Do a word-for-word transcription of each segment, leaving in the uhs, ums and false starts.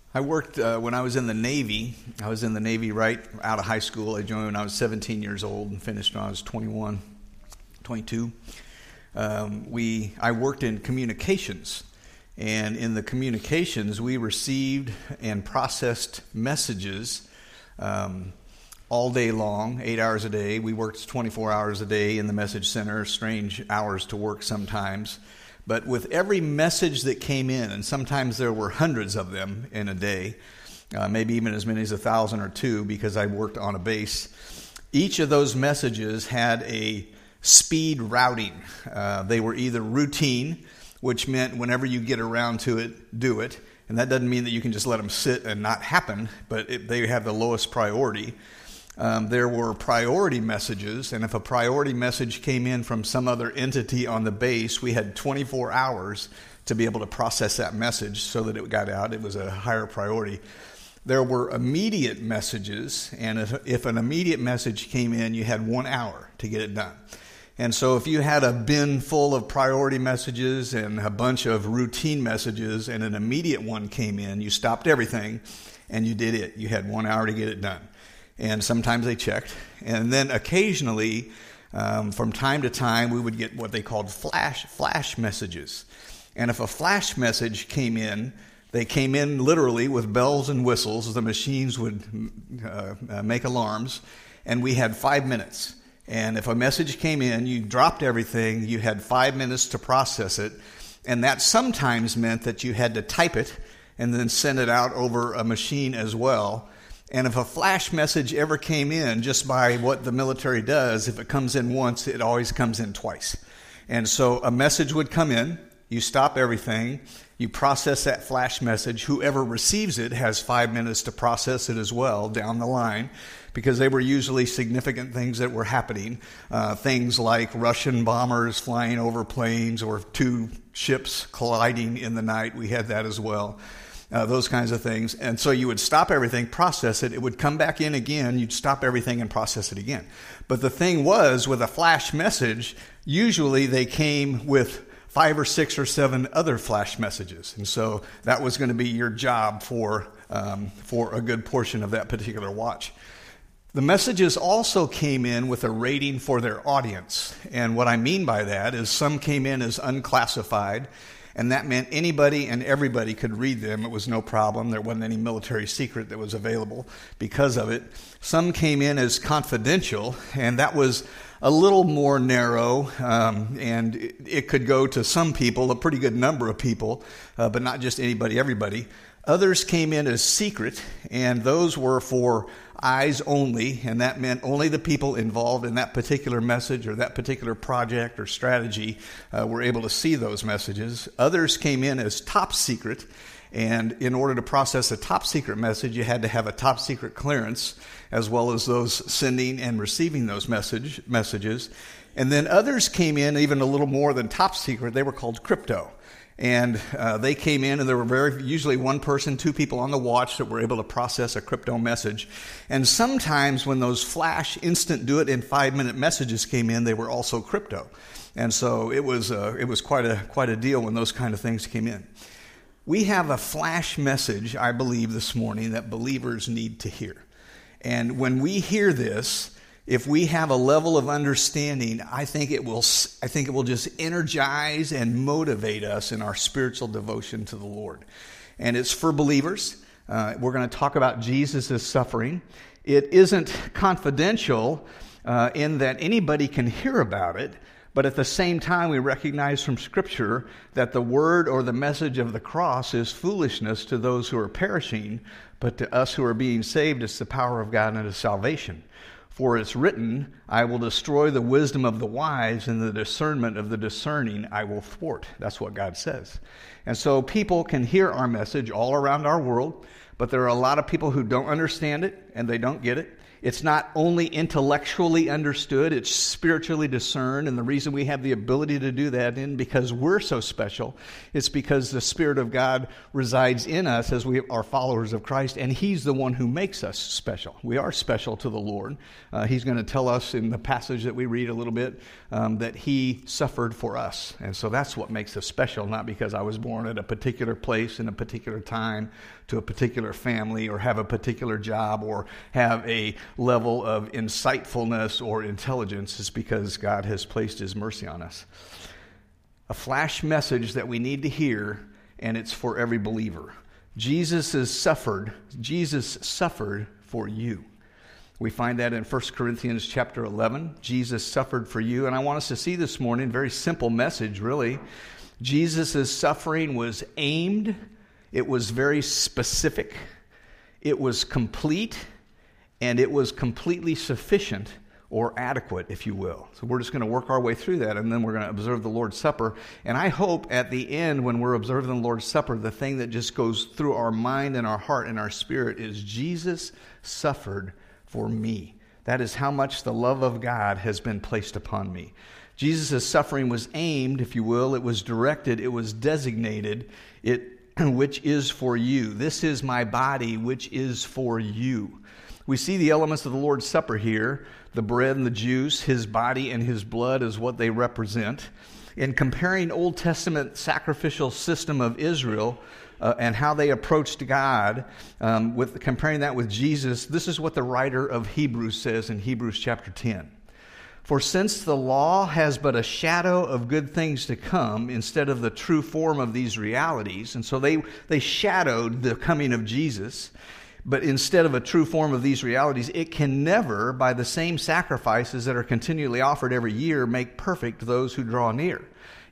I worked uh, when I was in the Navy. I was in the Navy right out of high school. I joined when I was seventeen years old and finished when I was twenty-one, twenty-two. Um, we I worked in communications, and in the communications, we received and processed messages um, all day long, eight hours a day. We worked twenty-four hours a day in the message center, strange hours to work sometimes. But with every message that came in, and sometimes there were hundreds of them in a day, uh, maybe even as many as a thousand or two because I worked on a base, each of those messages had a speed routing. Uh, they were either routine, which meant whenever you get around to it, do it. And that doesn't mean that you can just let them sit and not happen, but it, they have the lowest priority. Um, there were priority messages, and if a priority message came in from some other entity on the base, we had twenty-four hours to be able to process that message so that it got out. It was a higher priority. There were immediate messages, and if, if an immediate message came in, you had one hour to get it done. And so if you had a bin full of priority messages and a bunch of routine messages and an immediate one came in, you stopped everything and you did it. You had one hour to get it done. And sometimes they checked. And then occasionally, um, from time to time, we would get what they called flash flash messages. And if a flash message came in, they came in literally with bells and whistles. The machines would uh, uh, make alarms. And we had five minutes. And if a message came in, you dropped everything. You had five minutes to process it. And that sometimes meant that you had to type it and then send it out over a machine as well. And if a flash message ever came in, just by what the military does, if it comes in once, it always comes in twice. And so a message would come in, you stop everything, you process that flash message. Whoever receives it has five minutes to process it as well down the line, because they were usually significant things that were happening. Uh, things like Russian bombers flying over planes or two ships colliding in the night. We had that as well. Uh, those kinds of things. And so you would stop everything, process it. It would come back in again. You'd stop everything and process it again. But the thing was, with a flash message, usually they came with five or six or seven other flash messages. And so that was going to be your job for, um, for a good portion of that particular watch. The messages also came in with a rating for their audience. And what I mean by that is some came in as unclassified, and that meant anybody and everybody could read them. It was no problem. There wasn't any military secret that was available because of it. Some came in as confidential, and that was a little more narrow, um, and it, it could go to some people, a pretty good number of people, uh, but not just anybody, everybody. Others came in as secret, and those were for eyes only, and that meant only the people involved in that particular message or that particular project or strategy uh, were able to see those messages. Others came in as top secret, and in order to process a top secret message, you had to have a top secret clearance, as well as those sending and receiving those message messages. And then others came in even a little more than top secret. They were called crypto. And uh, they came in, and there were very usually one person, two people on the watch that were able to process a crypto message. And sometimes when those flash, instant, do it in five minute messages came in, they were also crypto. And so it was uh, it was quite a quite a deal when those kind of things came in. We have a flash message, I believe, this morning that believers need to hear. And when we hear this, if we have a level of understanding, I think it will I think it will just energize and motivate us in our spiritual devotion to the Lord. And it's for believers. Uh, we're going to talk about Jesus' suffering. It isn't confidential uh, in that anybody can hear about it, but at the same time we recognize from Scripture that the word or the message of the cross is foolishness to those who are perishing, but to us who are being saved, it's the power of God unto salvation. For it's written, I will destroy the wisdom of the wise, and the discernment of the discerning I will thwart. That's what God says. And so people can hear our message all around our world, but there are a lot of people who don't understand it, and they don't get it. It's not only intellectually understood, it's spiritually discerned. And the reason we have the ability to do that isn't because we're so special. It's because the Spirit of God resides in us as we are followers of Christ, and He's the one who makes us special. We are special to the Lord. Uh, he's going to tell us in the passage that we read a little bit um, that He suffered for us. And so that's what makes us special, not because I was born at a particular place in a particular time to a particular family or have a particular job or have a level of insightfulness or intelligence. Is because God has placed His mercy on us. A flash message that we need to hear, and it's for every believer. Jesus has suffered. Jesus suffered for you. We find that in First Corinthians chapter eleven. Jesus suffered for you. And I want us to see this morning, very simple message, really. Jesus' suffering was aimed. It was very specific. It was complete. And it was completely sufficient or adequate, if you will. So we're just going to work our way through that, and then we're going to observe the Lord's Supper. And I hope at the end, when we're observing the Lord's Supper, the thing that just goes through our mind and our heart and our spirit is Jesus suffered for me. That is how much the love of God has been placed upon me. Jesus' suffering was aimed, if you will. It was directed. It was designated, it, which is for you. This is my body, which is for you. We see the elements of the Lord's Supper here, the bread and the juice, His body and His blood is what they represent. In comparing Old Testament sacrificial system of Israel uh, and how they approached God, um, with comparing that with Jesus, this is what the writer of Hebrews says in Hebrews chapter ten. For since the law has but a shadow of good things to come instead of the true form of these realities, and so they, they shadowed the coming of Jesus, but instead of a true form of these realities, it can never, by the same sacrifices that are continually offered every year, make perfect those who draw near.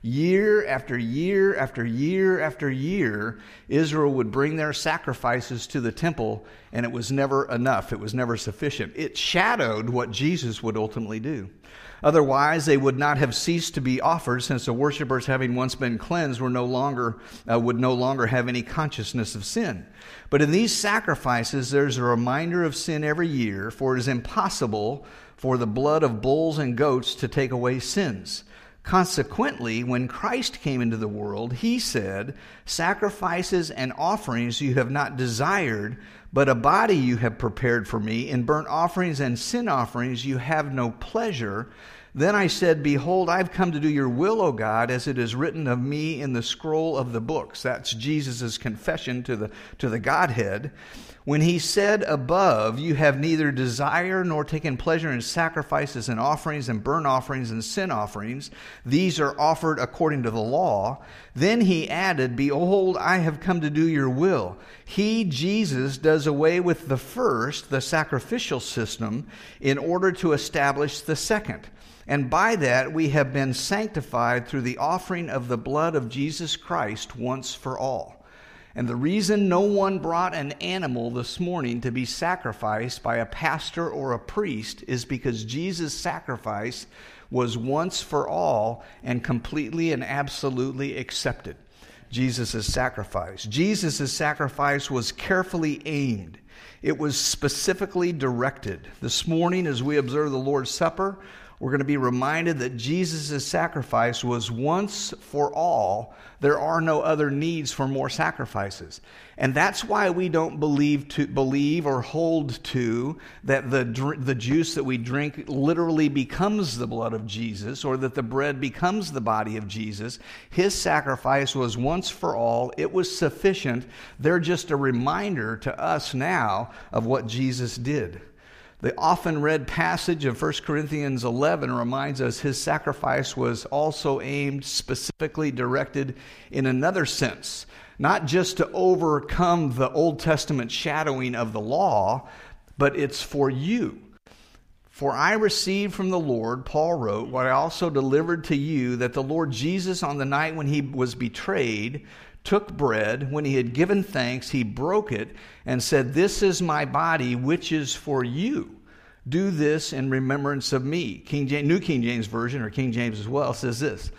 Year after year after year after year, Israel would bring their sacrifices to the temple, and it was never enough. It was never sufficient. It shadowed what Jesus would ultimately do. Otherwise, they would not have ceased to be offered, since the worshipers, having once been cleansed, were no longer uh, would no longer have any consciousness of sin. But in these sacrifices, there's a reminder of sin every year, for it is impossible for the blood of bulls and goats to take away sins. Consequently, when Christ came into the world, He said, "Sacrifices and offerings you have not desired, but a body you have prepared for me. In burnt offerings and sin offerings you have no pleasure. Then I said, Behold, I've come to do your will, O God, as it is written of me in the scroll of the books." That's Jesus' confession to the, to the Godhead. When He said above, "You have neither desired nor taken pleasure in sacrifices and offerings and burnt offerings and sin offerings. These are offered according to the law." Then He added, "Behold, I have come to do your will." He, Jesus, does away with the first, the sacrificial system, in order to establish the second. And by that we have been sanctified through the offering of the blood of Jesus Christ once for all. And the reason no one brought an animal this morning to be sacrificed by a pastor or a priest is because Jesus' sacrifice was once for all and completely and absolutely accepted. Jesus' sacrifice. Jesus' sacrifice was carefully aimed. It was specifically directed. This morning, as we observe the Lord's Supper, we're going to be reminded that Jesus' sacrifice was once for all. There are no other needs for more sacrifices. And that's why we don't believe to believe or hold to that the the juice that we drink literally becomes the blood of Jesus, or that the bread becomes the body of Jesus. His sacrifice was once for all. It was sufficient. They're just a reminder to us now of what Jesus did. The often read passage of First Corinthians eleven reminds us His sacrifice was also aimed, specifically directed in another sense, not just to overcome the Old Testament shadowing of the law, but it's for you. "For I received from the Lord," Paul wrote, "what I also delivered to you, that the Lord Jesus, on the night when He was betrayed, took bread. When He had given thanks, He broke it and said, 'This is my body, which is for you. Do this in remembrance of me.'" King James, New King James Version, or King James as well, says this: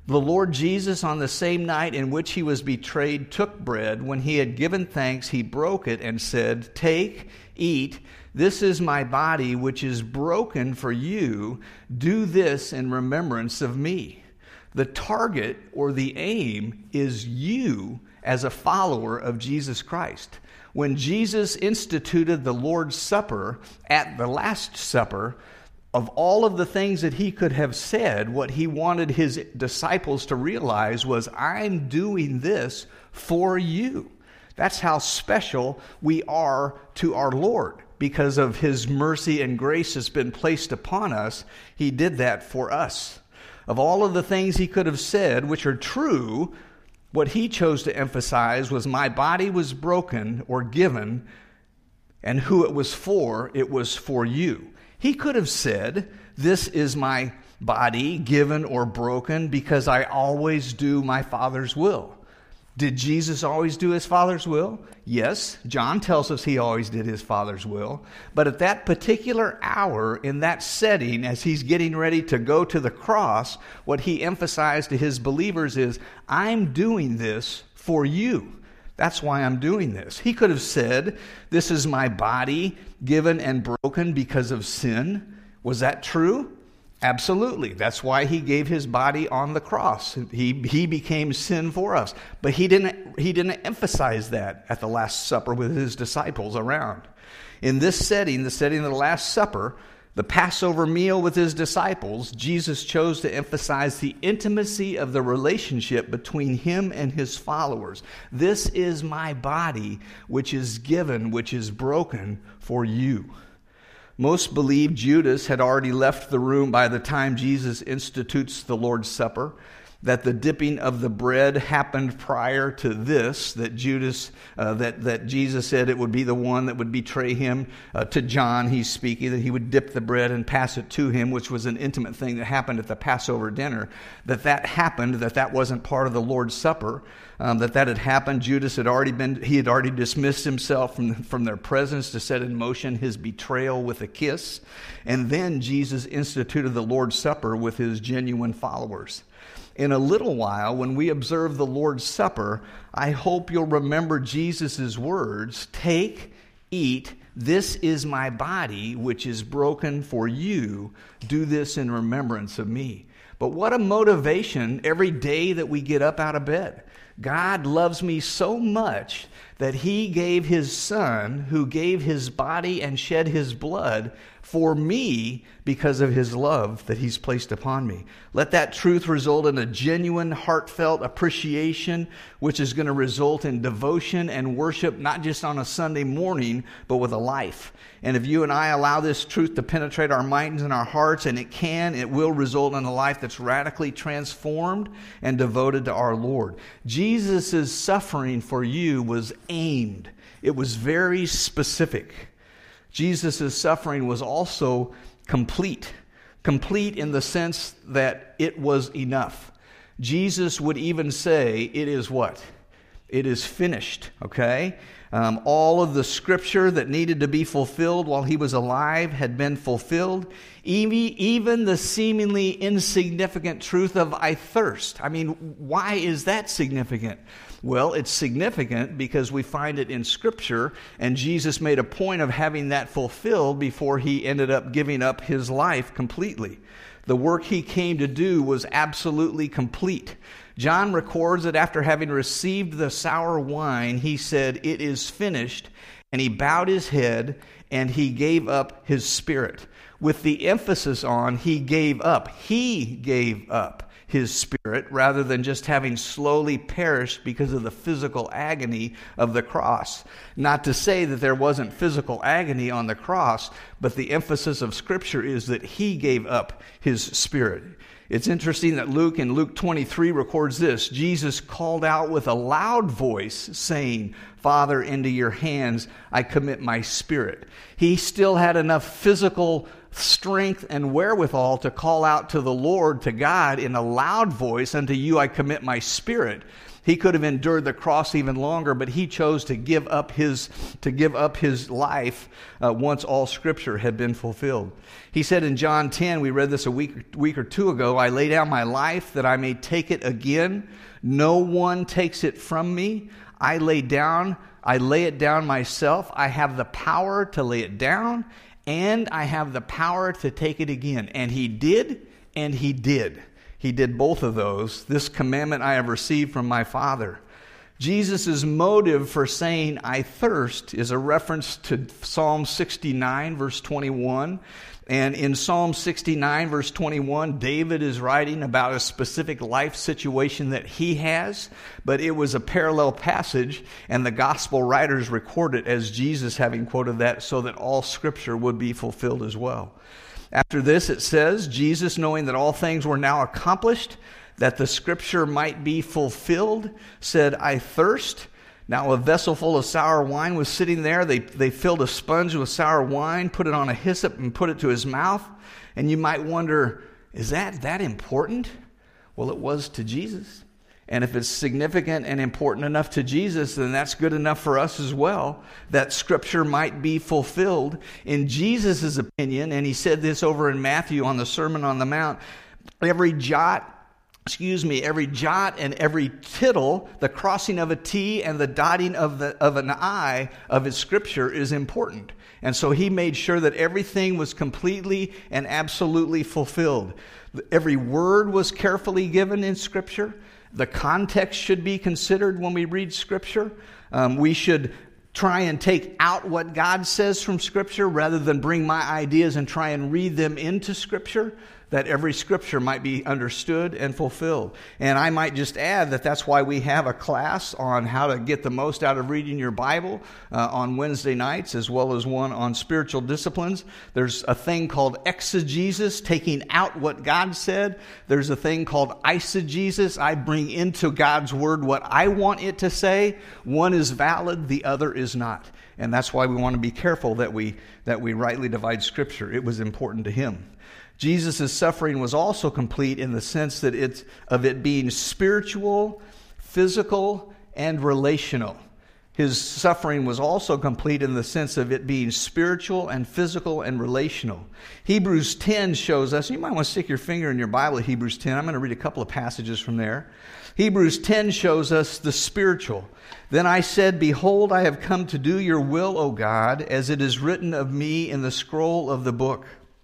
The Lord Jesus, on the same night in which he was betrayed, took bread. When he had given thanks, he broke it and said, "Take, eat. This is my body, which is broken for you. Do this in remembrance of me." The target or the aim is you as a follower of Jesus Christ. When Jesus instituted the Lord's Supper at the Last Supper, of all of the things that he could have said, what he wanted his disciples to realize was, I'm doing this for you. That's how special we are to our Lord. Because of his mercy and grace has been placed upon us, he did that for us. Of all of the things he could have said, which are true, what he chose to emphasize was, my body was broken or given, and who it was for, it was for you. He could have said, this is my body given or broken because I always do my Father's will. Did Jesus always do his Father's will? Yes, John tells us he always did his Father's will. But at that particular hour, in that setting, as he's getting ready to go to the cross, what he emphasized to his believers is, I'm doing this for you. That's why I'm doing this. He could have said, this is my body given and broken because of sin. Was that true? Absolutely. That's why he gave his body on the cross. He he became sin for us. But he didn't he didn't emphasize that at the Last Supper with his disciples around. In this setting, the setting of the Last Supper, the Passover meal with his disciples, Jesus chose to emphasize the intimacy of the relationship between him and his followers. This is my body, which is given, which is broken for you. Most believe Judas had already left the room by the time Jesus institutes the Lord's Supper, that the dipping of the bread happened prior to this, that Judas, uh, that, that Jesus said it would be the one that would betray him. Uh, to John, he's speaking, that he would dip the bread and pass it to him, which was an intimate thing that happened at the Passover dinner. That that happened, that that wasn't part of the Lord's Supper, um, that that had happened. Judas had already been, he had already dismissed himself from, from their presence to set in motion his betrayal with a kiss. And then Jesus instituted the Lord's Supper with his genuine followers. In a little while, when we observe the Lord's Supper, I hope you'll remember Jesus' words, take, eat, this is my body, which is broken for you. Do this in remembrance of me. But what a motivation every day that we get up out of bed. God loves me so much that he gave his son, who gave his body and shed his blood for me because of his love that he's placed upon me. Let that truth result in a genuine, heartfelt appreciation, which is going to result in devotion and worship, not just on a Sunday morning, but with a life. And if you and I allow this truth to penetrate our minds and our hearts, and it can, it will result in a life that's radically transformed and devoted to our Lord. Jesus' suffering for you was aimed. It was very specific. Jesus' suffering was also complete. Complete in the sense that it was enough. Jesus would even say, it is what? It is finished, okay? Um, all of the scripture that needed to be fulfilled while he was alive had been fulfilled. Even, even the seemingly insignificant truth of I thirst. I mean, why is that significant? Well, it's significant because we find it in Scripture, and Jesus made a point of having that fulfilled before he ended up giving up his life completely. The work he came to do was absolutely complete. John records that after having received the sour wine, he said, it is finished, and he bowed his head, and he gave up his spirit. With the emphasis on he gave up. He gave up his spirit rather than just having slowly perished because of the physical agony of the cross. Not to say that there wasn't physical agony on the cross, but the emphasis of Scripture is that he gave up his spirit. It's interesting that Luke in Luke twenty-three records this. Jesus called out with a loud voice saying, Father, into your hands I commit my spirit. He still had enough physical strength and wherewithal to call out to the Lord, to God, in a loud voice, unto you I commit my spirit. He could have endured the cross even longer, but he chose to give up his to give up his life uh, once all Scripture had been fulfilled. He said in John ten, we read this a week, week or two ago, I lay down my life that I may take it again. No one takes it from me. I lay down, I lay it down myself. I have the power to lay it down, and I have the power to take it again. And he did, and he did. He did both of those. This commandment I have received from my Father. Jesus' motive for saying, I thirst, is a reference to Psalm sixty-nine, verse twenty-one. And in Psalm sixty-nine, verse twenty-one, David is writing about a specific life situation that he has, but it was a parallel passage, and the gospel writers record it as Jesus having quoted that so that all Scripture would be fulfilled as well. After this, it says, Jesus, knowing that all things were now accomplished, that the Scripture might be fulfilled, said, I thirst. Now a vessel full of sour wine was sitting there. They, they filled a sponge with sour wine, put it on a hyssop, and put it to his mouth. And you might wonder, is that that important? Well, it was to Jesus. And if it's significant and important enough to Jesus, then that's good enough for us as well, that Scripture might be fulfilled. In Jesus' opinion, and he said this over in Matthew on the Sermon on the Mount, every jot, excuse me, every jot and every tittle, the crossing of a T and the dotting of the of an I of his Scripture is important. And so he made sure that everything was completely and absolutely fulfilled. Every word was carefully given in Scripture. The context should be considered when we read Scripture. Um, we should try and take out what God says from Scripture rather than bring my ideas and try and read them into Scripture, that every Scripture might be understood and fulfilled. And I might just add that that's why we have a class on how to get the most out of reading your Bible uh, on Wednesday nights, as well as one on spiritual disciplines. There's a thing called exegesis, taking out what God said. There's a thing called eisegesis. I bring into God's Word what I want it to say. One is valid, the other is not. And that's why we want to be careful that we that we rightly divide Scripture. It was important to him. Jesus' suffering was also complete in the sense that it's of it being spiritual, physical, and relational. His suffering was also complete in the sense of it being spiritual and physical and relational. Hebrews ten shows us, and you might want to stick your finger in your Bible at Hebrews ten. I'm going to read a couple of passages from there. Hebrews ten shows us the spiritual. Then I said, behold, I have come to do your will, O God, as it is written of me in the scroll of the book.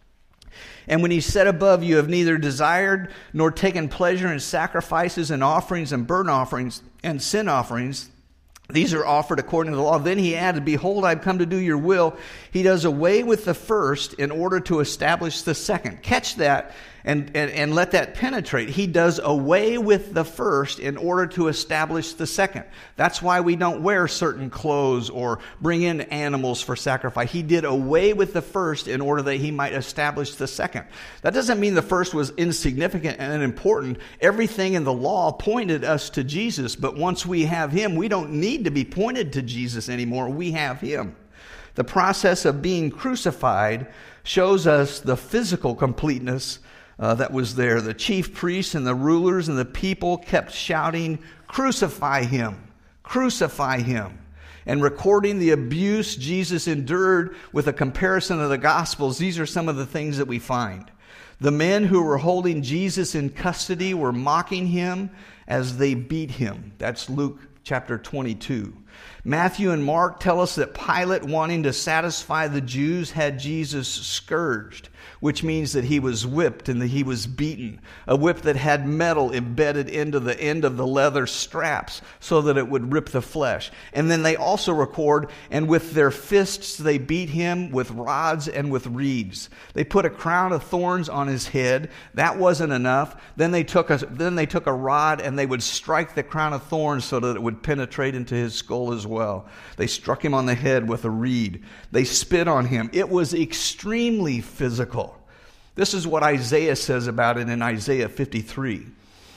And when he said above, you have neither desired nor taken pleasure in sacrifices and offerings and burnt offerings and sin offerings, these are offered according to the law. Then he added, behold, I've come to do your will. He does away with the first in order to establish the second. Catch that and, and, and let that penetrate. He does away with the first in order to establish the second. That's why we don't wear certain clothes or bring in animals for sacrifice. He did away with the first in order that he might establish the second. That doesn't mean the first was insignificant and unimportant. Everything in the law pointed us to Jesus, but once we have him, we don't need to be pointed to Jesus anymore. We have him. The process of being crucified shows us the physical completeness uh, that was there. The chief priests and the rulers and the people kept shouting, crucify him, crucify him, and recording the abuse Jesus endured with a comparison of the Gospels. These are some of the things that we find. The men who were holding Jesus in custody were mocking him as they beat him. That's Luke chapter twenty-two. Matthew and Mark tell us that Pilate, wanting to satisfy the Jews, had Jesus scourged, which means that he was whipped and that he was beaten. A whip that had metal embedded into the end of the leather straps so that it would rip the flesh. And then they also record, and with their fists they beat him with rods and with reeds. They put a crown of thorns on his head. That wasn't enough. Then they took a, then they took a rod and they would strike the crown of thorns so that it would penetrate into his skull as well. They struck him on the head with a reed. They spit on him. It was extremely physical. This is what Isaiah says about it in Isaiah fifty-three.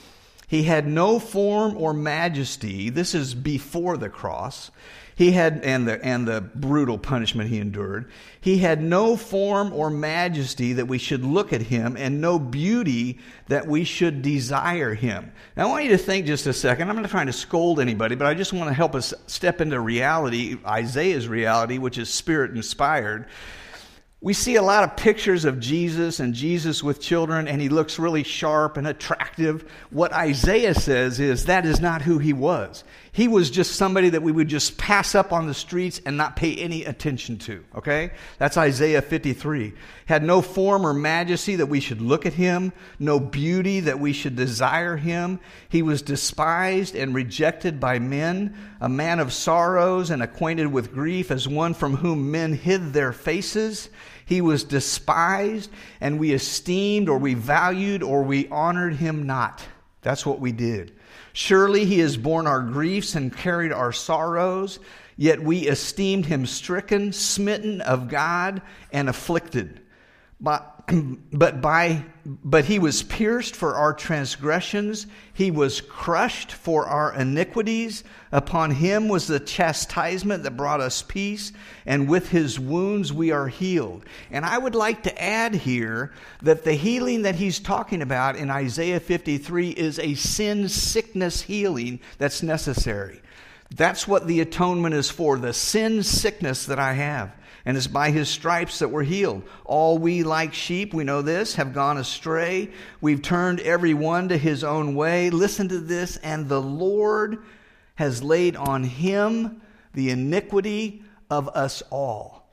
He had no form or majesty. This is before the cross. He had, and the, and the brutal punishment he endured. He had no form or majesty that we should look at him, and no beauty that we should desire him. Now, I want you to think just a second. I'm not trying to scold anybody, but I just want to help us step into reality, Isaiah's reality, which is spirit inspired. We see a lot of pictures of Jesus and Jesus with children, and he looks really sharp and attractive. What Isaiah says is that is not who he was. He was just somebody that we would just pass up on the streets and not pay any attention to, okay? That's Isaiah fifty-three. Had no form or majesty that we should look at him, no beauty that we should desire him. He was despised and rejected by men, a man of sorrows and acquainted with grief, as one from whom men hid their faces. He was despised, and we esteemed, or we valued, or we honored him not. That's what we did. Surely he has borne our griefs and carried our sorrows, yet we esteemed him stricken, smitten of God, and afflicted. But, but, by, but he was pierced for our transgressions, he was crushed for our iniquities. Upon him was the chastisement that brought us peace, and with his wounds we are healed. And I would like to add here that the healing that he's talking about in Isaiah fifty-three is a sin sickness healing that's necessary. That's what the atonement is for, the sin sickness that I have. And it's by his stripes that we're healed. All we like sheep, we know this, have gone astray. We've turned every one to his own way. Listen to this. And the Lord has laid on him the iniquity of us all.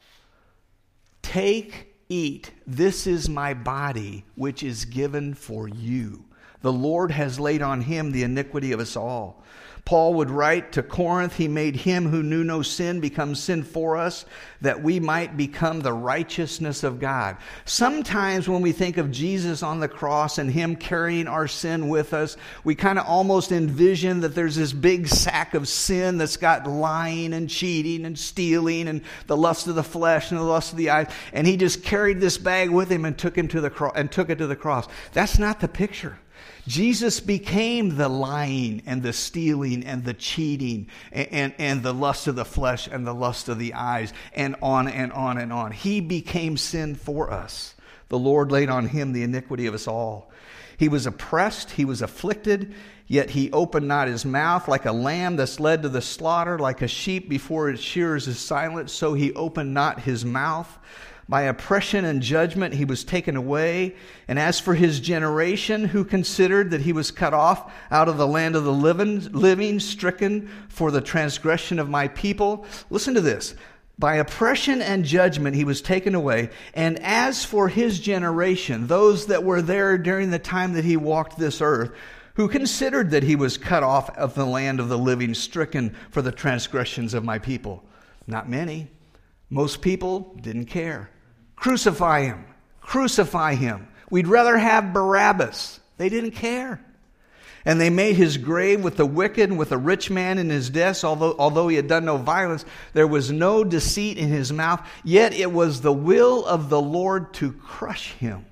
Take, eat. This is my body, which is given for you. The Lord has laid on him the iniquity of us all. Paul would write to Corinth, he made him who knew no sin become sin for us, that we might become the righteousness of God. Sometimes when we think of Jesus on the cross and him carrying our sin with us, we kind of almost envision that there's this big sack of sin that's got lying and cheating and stealing and the lust of the flesh and the lust of the eyes, and he just carried this bag with him and took him to the cross and took it to the cross. That's not the picture. Jesus became the lying and the stealing and the cheating and, and, and the lust of the flesh and the lust of the eyes and on and on and on. He became sin for us. The Lord laid on him the iniquity of us all. He was oppressed, he was afflicted, yet he opened not his mouth. Like a lamb that's led to the slaughter, like a sheep before its shearers is silent, so he opened not his mouth. By oppression and judgment he was taken away. And as for his generation, who considered that he was cut off out of the land of the living, living, stricken for the transgression of my people. Listen to this. By oppression and judgment he was taken away. And as for his generation, those that were there during the time that he walked this earth, who considered that he was cut off of the land of the living, stricken for the transgressions of my people. Not many. Most people didn't care. Crucify him. Crucify him. We'd rather have Barabbas. They didn't care. And they made his grave with the wicked and with a rich man in his death. Although, although he had done no violence, there was no deceit in his mouth. Yet it was the will of the Lord to crush him.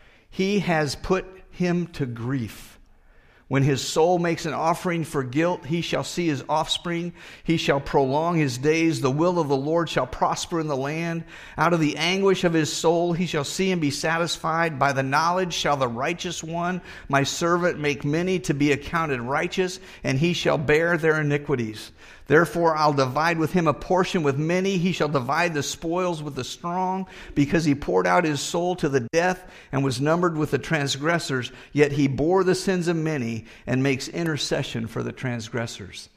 He has put him to grief. When his soul makes an offering for guilt, he shall see his offspring. He shall prolong his days. The will of the Lord shall prosper in the land. Out of the anguish of his soul he shall see and be satisfied. By the knowledge shall the righteous one, my servant, make many to be accounted righteous, and he shall bear their iniquities. Therefore I'll divide with him a portion with many. He shall divide the spoils with the strong, because he poured out his soul to the death and was numbered with the transgressors. Yet he bore the sins of many and makes intercession for the transgressors.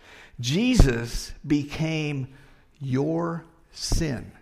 Jesus became your sin.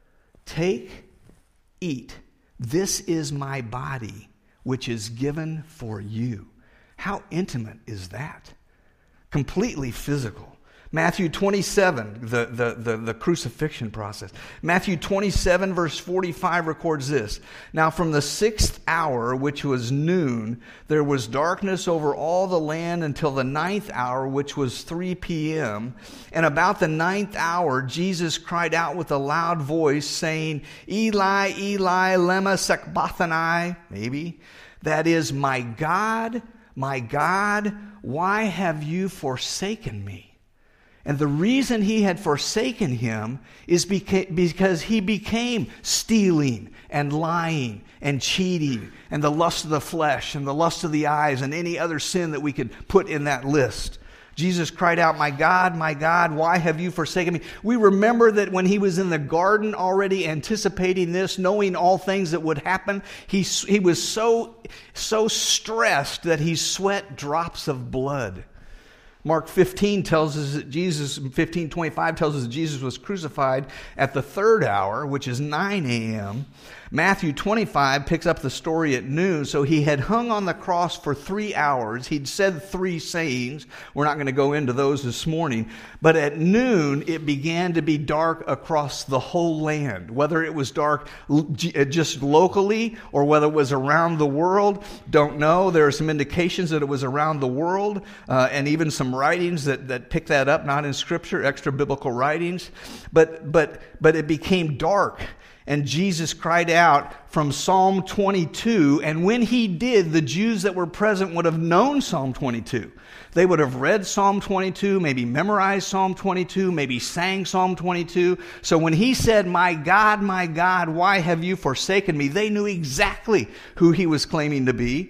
Take, eat. This is my body, which is given for you. How intimate is that? Completely physical. Matthew twenty-seven, the, the, the, the crucifixion process. Matthew twenty-seven, verse forty-five records this. Now from the sixth hour, which was noon, there was darkness over all the land until the ninth hour, which was three p.m. And about the ninth hour, Jesus cried out with a loud voice, saying, Eli, Eli, lema sabachthani, maybe. That is, my God, my God, why have you forsaken me? And the reason he had forsaken him is beca- because he became stealing and lying and cheating and the lust of the flesh and the lust of the eyes and any other sin that we could put in that list. Jesus cried out, my God, my God, why have you forsaken me? We remember that when he was in the garden already anticipating this, knowing all things that would happen, he, he was so, so stressed that he sweat drops of blood. Mark fifteen tells us that Jesus, fifteen twenty-five tells us that Jesus was crucified at the third hour, which is nine a.m. Matthew twenty-five picks up the story at noon. So he had hung on the cross for three hours. He'd said three sayings. We're not going to go into those this morning. But at noon, it began to be dark across the whole land. Whether it was dark just locally or whether it was around the world, don't know. There are some indications that it was around the world uh, and even some writings that, that pick that up, not in Scripture, extra biblical writings. But, but, but it became dark. And Jesus cried out from Psalm twenty-two. And when he did, the Jews that were present would have known Psalm twenty-two. They would have read Psalm twenty-two, maybe memorized Psalm twenty-two, maybe sang Psalm twenty-two. So when he said, my God, my God, why have you forsaken me? They knew exactly who he was claiming to be.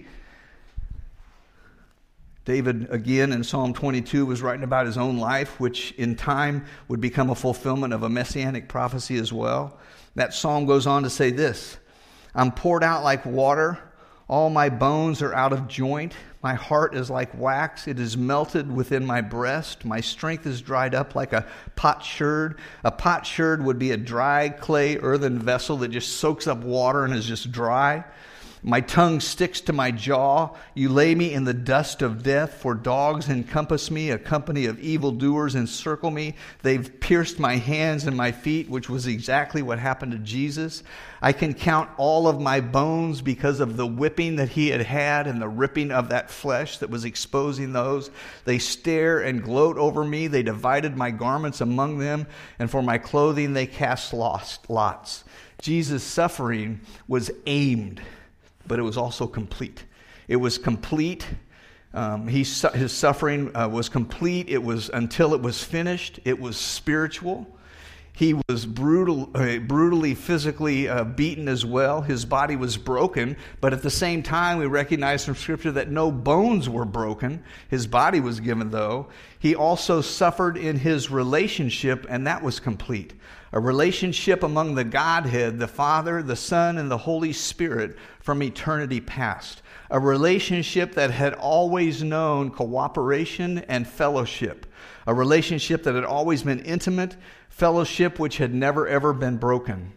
David, again, in Psalm twenty-two, was writing about his own life, which in time would become a fulfillment of a messianic prophecy as well. That psalm goes on to say this, I'm poured out like water. All my bones are out of joint. My heart is like wax. It is melted within my breast. My strength is dried up like a potsherd. A potsherd would be a dry clay earthen vessel that just soaks up water and is just dry. My tongue sticks to my jaw. You lay me in the dust of death, for dogs encompass me. A company of evildoers encircle me. They've pierced my hands and my feet, which was exactly what happened to Jesus. I can count all of my bones because of the whipping that he had had and the ripping of that flesh that was exposing those. They stare and gloat over me. They divided my garments among them, and for my clothing they cast lots. Jesus' suffering was aimed, but it was also complete. It was complete. Um, he, his suffering uh, was complete. It was until it was finished. It was spiritual. He was brutal, uh, brutally, physically uh, beaten as well. His body was broken, but at the same time, we recognize from Scripture that no bones were broken. His body was given, though. He also suffered in his relationship, and that was complete. A relationship among the Godhead, the Father, the Son, and the Holy Spirit from eternity past. A relationship that had always known cooperation and fellowship. A relationship that had always been intimate, fellowship which had never ever been broken.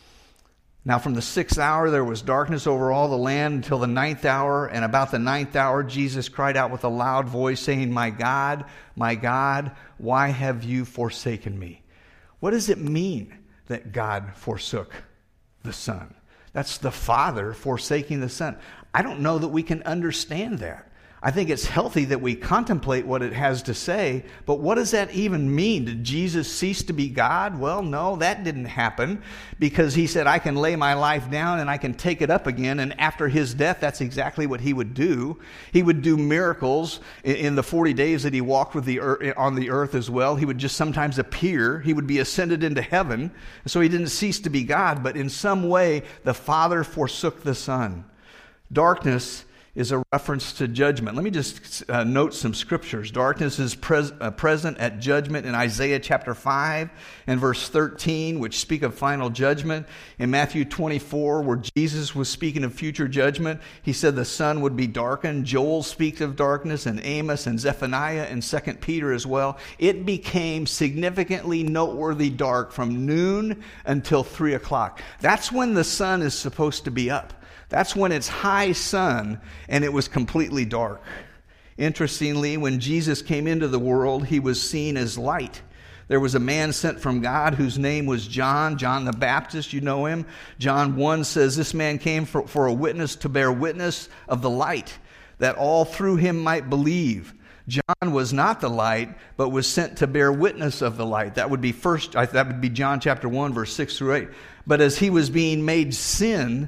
Now from the sixth hour there was darkness over all the land until the ninth hour, and about the ninth hour Jesus cried out with a loud voice, saying, my God, my God, why have you forsaken me? What does it mean that God forsook the Son? That's the Father forsaking the Son. I don't know that we can understand that. I think it's healthy that we contemplate what it has to say, but what does that even mean? Did Jesus cease to be God? Well, no, that didn't happen, because he said, I can lay my life down and I can take it up again, and after his death, that's exactly what he would do. He would do miracles in the forty days that he walked with the earth, on the earth as well. He would just sometimes appear. He would be ascended into heaven, so he didn't cease to be God, but in some way, the Father forsook the Son. Darkness is a reference to judgment. Let me just uh, note some scriptures. Darkness is pres- uh, present at judgment in Isaiah chapter five and verse thirteen, which speak of final judgment. In Matthew twenty-four, where Jesus was speaking of future judgment, he said the sun would be darkened. Joel speaks of darkness, and Amos and Zephaniah and Second Peter as well. It became significantly noteworthy dark from noon until three o'clock. That's when the sun is supposed to be up. That's when it's high sun and it was completely dark. Interestingly, when Jesus came into the world, he was seen as light. There was a man sent from God whose name was John, John the Baptist, you know him. John one says this man came for, for a witness to bear witness of the light, that all through him might believe. John was not the light, but was sent to bear witness of the light. That would be first, that would be John chapter one, verse six through eight. But as he was being made sin,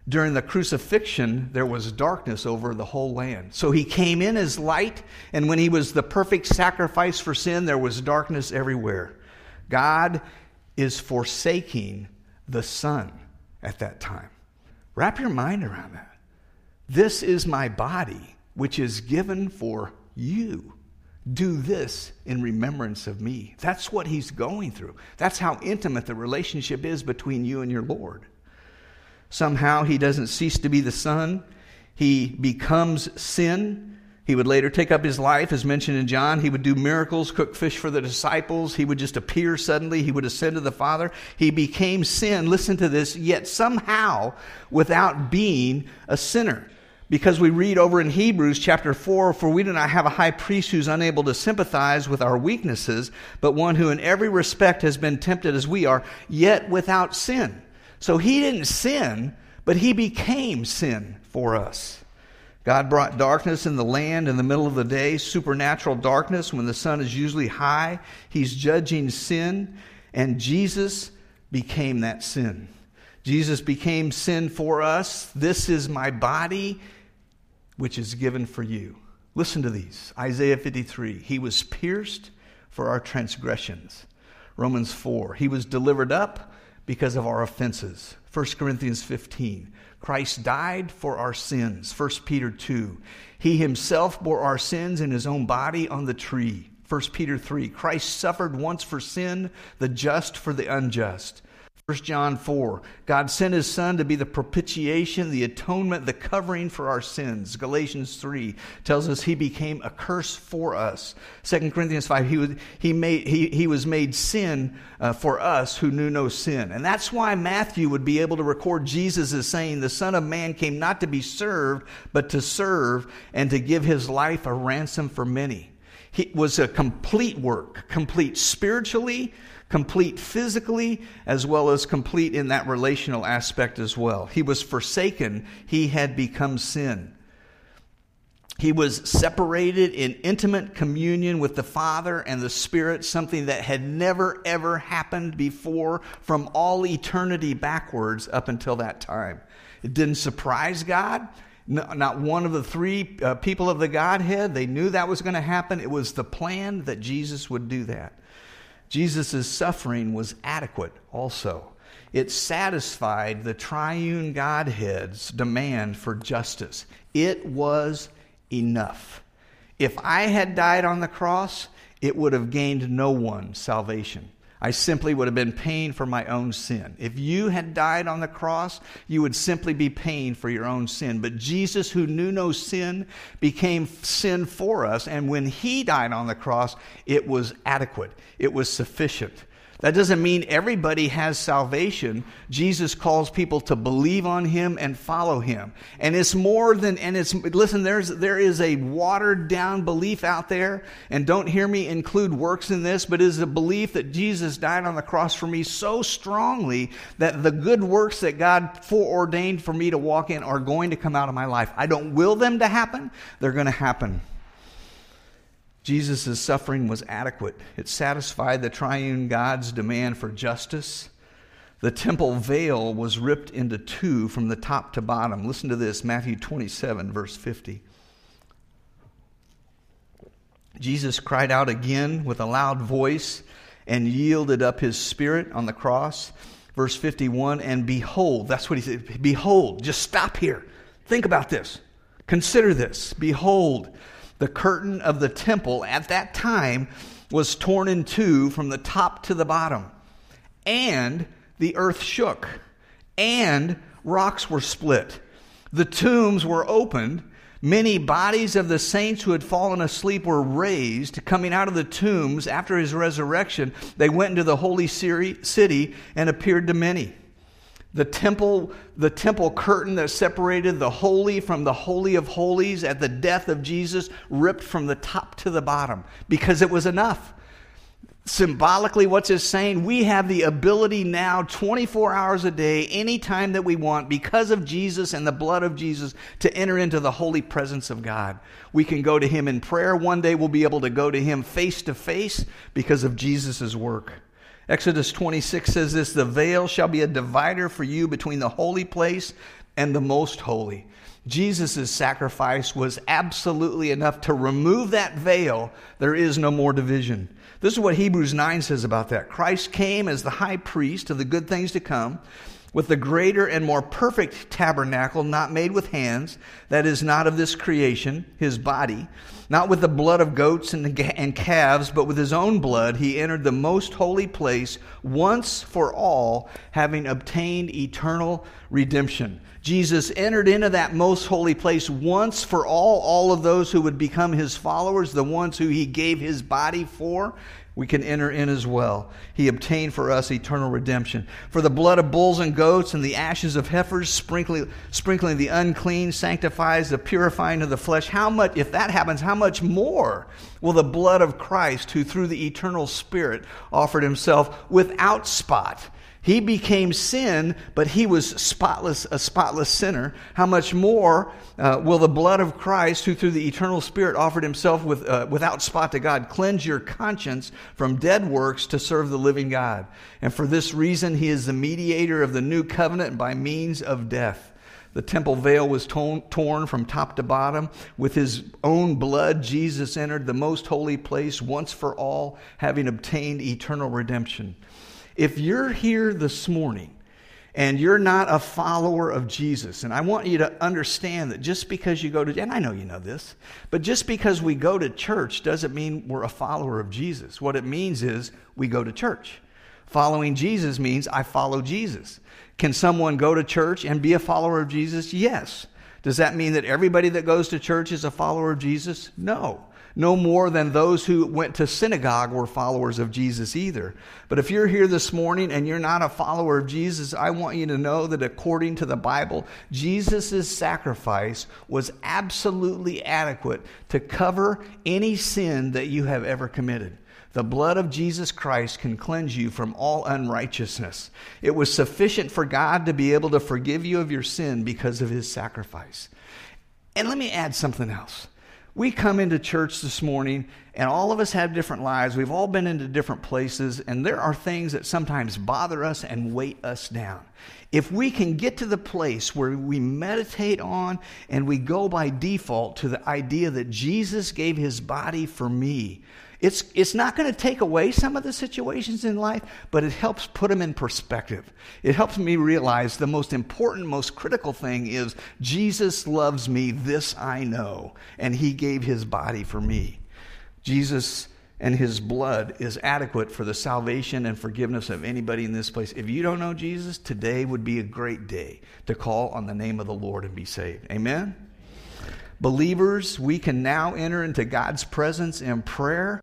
During the crucifixion, there was darkness over the whole land. So he came in as light, and when he was the perfect sacrifice for sin, there was darkness everywhere. God is forsaking the Son at that time. Wrap your mind around that. This is my body, which is given for you. Do this in remembrance of me. That's what he's going through. That's how intimate the relationship is between you and your Lord. Somehow he doesn't cease to be the Son. He becomes sin. He would later take up his life, as mentioned in John. He would do miracles, cook fish for the disciples. He would just appear suddenly. He would ascend to the Father. He became sin, listen to this, yet somehow without being a sinner. Because we read over in Hebrews chapter four, for we do not have a high priest who's unable to sympathize with our weaknesses, but one who in every respect has been tempted as we are, yet without sin. So he didn't sin, but he became sin for us. God brought darkness in the land in the middle of the day, supernatural darkness when the sun is usually high. He's judging sin, and Jesus became that sin. Jesus became sin for us. This is my body, which is given for you. Listen to these. Isaiah fifty-three. He was pierced for our transgressions. Romans four. He was delivered up because of our offenses. First Corinthians fifteen. Christ died for our sins. First Peter two. He himself bore our sins in his own body on the tree. First Peter three. Christ suffered once for sin, the just for the unjust. First John four, God sent his Son to be the propitiation, the atonement, the covering for our sins. Galatians three tells us he became a curse for us. Second Corinthians five, he was, he made, he, he was made sin uh, for us who knew no sin. And that's why Matthew would be able to record Jesus as saying, the Son of Man came not to be served, but to serve and to give his life a ransom for many. It was a complete work, complete spiritually, complete physically, as well as complete in that relational aspect as well. He was forsaken. He had become sin. He was separated in intimate communion with the Father and the Spirit, something that had never, ever happened before from all eternity backwards up until that time. It didn't surprise God. Not one of the three uh, people of the Godhead. They knew that was going to happen. It was the plan that Jesus would do that. Jesus' suffering was adequate also. It satisfied the triune Godhead's demand for justice. It was enough. If I had died on the cross, it would have gained no one salvation. I simply would have been paying for my own sin. If you had died on the cross, you would simply be paying for your own sin. But Jesus, who knew no sin, became sin for us. And when he died on the cross, it was adequate. It was sufficient. That doesn't mean everybody has salvation. Jesus calls people to believe on him and follow him. And it's more than, and it's, listen, there's, there is a watered down belief out there, and don't hear me include works in this, but it is a belief that Jesus died on the cross for me so strongly that the good works that God foreordained for me to walk in are going to come out of my life. I don't will them to happen. They're going to happen. Jesus' suffering was adequate. It satisfied the triune God's demand for justice. The temple veil was ripped into two from the top to bottom. Listen to this, Matthew twenty-seven, verse fifty. Jesus cried out again with a loud voice and yielded up his spirit on the cross. Verse fifty-one, and behold, that's what he said, behold, just stop here. Think about this. Consider this. Behold, the curtain of the temple at that time was torn in two from the top to the bottom. And the earth shook. And rocks were split. The tombs were opened. Many bodies of the saints who had fallen asleep were raised. Coming out of the tombs after his resurrection, they went into the holy city and appeared to many. The temple, the temple curtain that separated the holy from the holy of holies at the death of Jesus ripped from the top to the bottom because it was enough. Symbolically, what's it saying? We have the ability now, twenty-four hours a day, anytime that we want, because of Jesus and the blood of Jesus, to enter into the holy presence of God. We can go to him in prayer. One day we'll be able to go to him face to face because of Jesus' work. Exodus twenty-six says this, the veil shall be a divider for you between the holy place and the most holy. Jesus' sacrifice was absolutely enough to remove that veil. There is no more division. This is what Hebrews nine says about that. Christ came as the high priest of the good things to come, with the greater and more perfect tabernacle, not made with hands, that is not of this creation, his body, not with the blood of goats and, and calves, but with his own blood, he entered the most holy place once for all, having obtained eternal redemption. Jesus entered into that most holy place once for all, all of those who would become his followers, the ones who he gave his body for. We can enter in as well. He obtained for us eternal redemption. For the blood of bulls and goats and the ashes of heifers, sprinkling, sprinkling the unclean, sanctifies the purifying of the flesh. How much, if that happens, how much more will the blood of Christ, who through the eternal Spirit offered himself without spot? He became sin, but he was spotless, a spotless sinner. How much more uh, will the blood of Christ, who through the eternal Spirit offered himself with, uh, without spot to God, cleanse your conscience from dead works to serve the living God? And for this reason, he is the mediator of the new covenant by means of death. The temple veil was torn, torn from top to bottom. With his own blood, Jesus entered the most holy place once for all, having obtained eternal redemption. If you're here this morning and you're not a follower of Jesus, and I want you to understand that just because you go to, and I know you know this, but just because we go to church doesn't mean we're a follower of Jesus. What it means is we go to church. Following Jesus means I follow Jesus. Can someone go to church and be a follower of Jesus? Yes. Does that mean that everybody that goes to church is a follower of Jesus? No. No more than those who went to synagogue were followers of Jesus either. But if you're here this morning and you're not a follower of Jesus, I want you to know that according to the Bible, Jesus' sacrifice was absolutely adequate to cover any sin that you have ever committed. The blood of Jesus Christ can cleanse you from all unrighteousness. It was sufficient for God to be able to forgive you of your sin because of his sacrifice. And let me add something else. We come into church this morning, and all of us have different lives. We've all been into different places, and there are things that sometimes bother us and weight us down. If we can get to the place where we meditate on and we go by default to the idea that Jesus gave his body for me, It's, it's not going to take away some of the situations in life, but it helps put them in perspective. It helps me realize the most important, most critical thing is Jesus loves me, this I know, and he gave his body for me. Jesus and his blood is adequate for the salvation and forgiveness of anybody in this place. If you don't know Jesus, today would be a great day to call on the name of the Lord and be saved. Amen? Believers, we can now enter into God's presence in prayer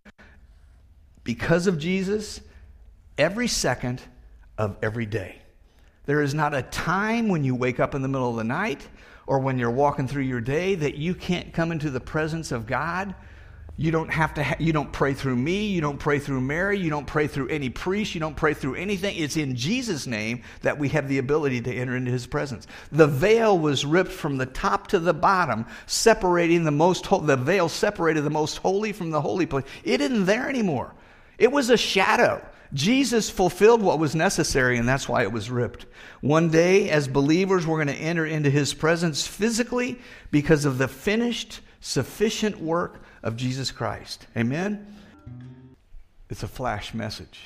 because of Jesus every second of every day. There is not a time when you wake up in the middle of the night or when you're walking through your day that you can't come into the presence of God. You don't have to. Ha- you don't pray through me. You don't pray through Mary. You don't pray through any priest. You don't pray through anything. It's in Jesus' name that we have the ability to enter into his presence. The veil was ripped from the top to the bottom, separating the most. Ho- the veil separated the most holy from the holy place. It isn't there anymore. It was a shadow. Jesus fulfilled what was necessary, and that's why it was ripped. One day, as believers, we're going to enter into his presence physically because of the finished, sufficient work of Jesus Christ. Amen? It's a flash message.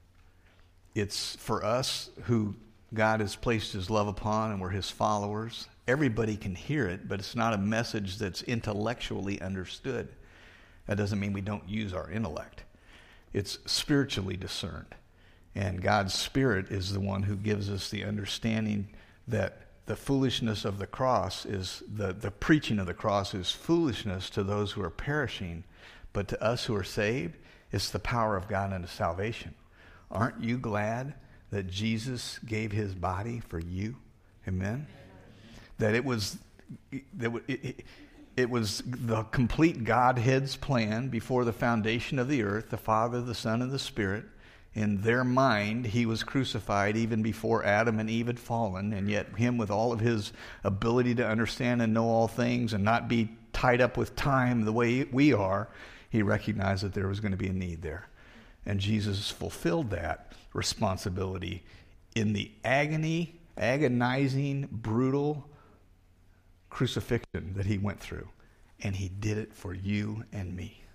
It's for us who God has placed his love upon and we're his followers. Everybody can hear it, but it's not a message that's intellectually understood. That doesn't mean we don't use our intellect. It's spiritually discerned. And God's Spirit is the one who gives us the understanding that the foolishness of the cross is, the, the preaching of the cross is foolishness to those who are perishing, but to us who are saved, it's the power of God unto salvation. Aren't you glad that Jesus gave his body for you? Amen? That it was, that it, it, it was the complete Godhead's plan before the foundation of the earth, the Father, the Son, and the Spirit. In their mind, he was crucified even before Adam and Eve had fallen, and yet him, with all of his ability to understand and know all things and not be tied up with time the way we are, he recognized that there was going to be a need there. And Jesus fulfilled that responsibility in the agony agonizing, brutal crucifixion that he went through. And he did it for you and me.